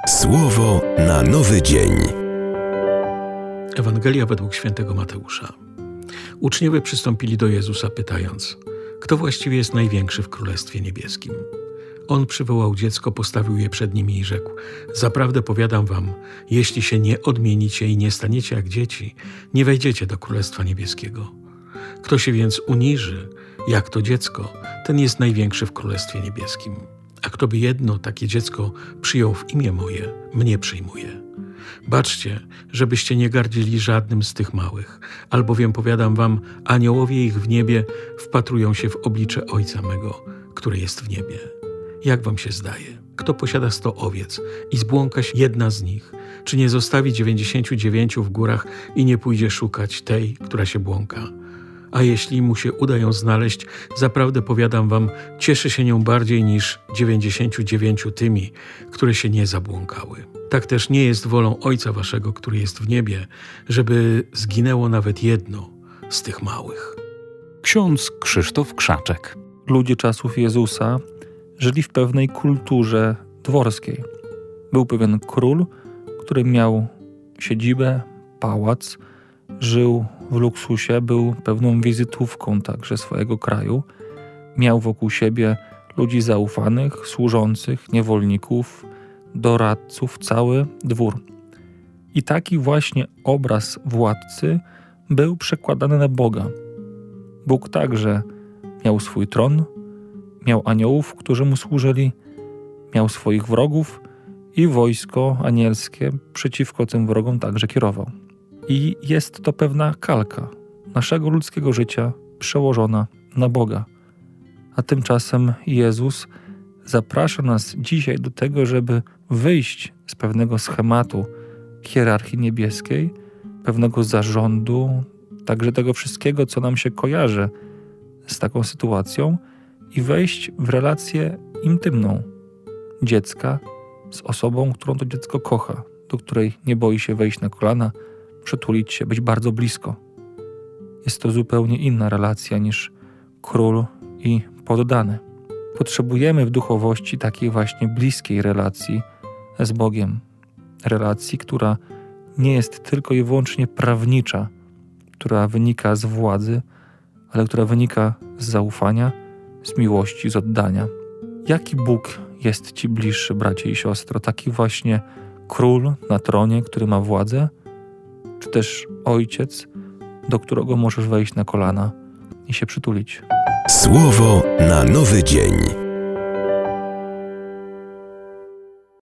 Słowo na nowy dzień. Ewangelia według świętego Mateusza. Uczniowie przystąpili do Jezusa, pytając: kto właściwie jest największy w Królestwie Niebieskim? On przywołał dziecko, postawił je przed nimi i rzekł: zaprawdę powiadam wam, jeśli się nie odmienicie i nie staniecie jak dzieci, nie wejdziecie do Królestwa Niebieskiego. Kto się więc uniży, jak to dziecko, ten jest największy w Królestwie Niebieskim. A kto by jedno takie dziecko przyjął w imię moje, mnie przyjmuje. Baczcie, żebyście nie gardzili żadnym z tych małych, albowiem powiadam wam, aniołowie ich w niebie wpatrują się w oblicze Ojca mego, który jest w niebie. Jak wam się zdaje? Kto posiada 100 owiec i zbłąka się jedna z nich, czy nie zostawi 99 w górach i nie pójdzie szukać tej, która się błąka? A jeśli mu się uda ją znaleźć, zaprawdę powiadam wam, cieszy się nią bardziej niż 99 tymi, które się nie zabłąkały. Tak też nie jest wolą Ojca waszego, który jest w niebie, żeby zginęło nawet jedno z tych małych. Ksiądz Krzysztof Krzaczek. Ludzie czasów Jezusa żyli w pewnej kulturze dworskiej. Był pewien król, który miał siedzibę, pałac, żył w luksusie, był pewną wizytówką także swojego kraju. Miał wokół siebie ludzi zaufanych, służących, niewolników, doradców, cały dwór. I taki właśnie obraz władcy był przekładany na Boga. Bóg także miał swój tron, miał aniołów, którzy mu służyli, miał swoich wrogów i wojsko anielskie przeciwko tym wrogom także kierował. I jest to pewna kalka naszego ludzkiego życia przełożona na Boga. A tymczasem Jezus zaprasza nas dzisiaj do tego, żeby wyjść z pewnego schematu hierarchii niebieskiej, pewnego zarządu, także tego wszystkiego, co nam się kojarzy z taką sytuacją i wejść w relację intymną dziecka z osobą, którą to dziecko kocha, do której nie boi się wejść na kolana, przytulić się, być bardzo blisko. Jest to zupełnie inna relacja niż król i poddany. Potrzebujemy w duchowości takiej właśnie bliskiej relacji z Bogiem. Relacji, która nie jest tylko i wyłącznie prawnicza, która wynika z władzy, ale która wynika z zaufania, z miłości, z oddania. Jaki Bóg jest Ci bliższy, bracie i siostro? Taki właśnie król na tronie, który ma władzę? Czy też ojciec, do którego możesz wejść na kolana i się przytulić? Słowo na nowy dzień.